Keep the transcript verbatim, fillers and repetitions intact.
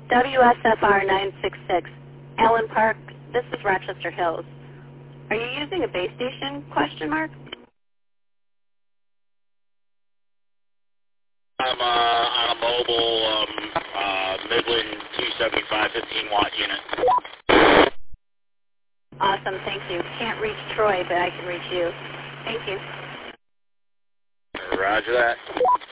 W S F R nine six six, Allen Park, this is Rochester Hills. Are you using a base station, question mark? I'm uh, on a mobile um, uh, Midland two seventy-five fifteen watt unit. Awesome, thank you. Can't reach Troy, but I can reach you. Thank you. Roger that.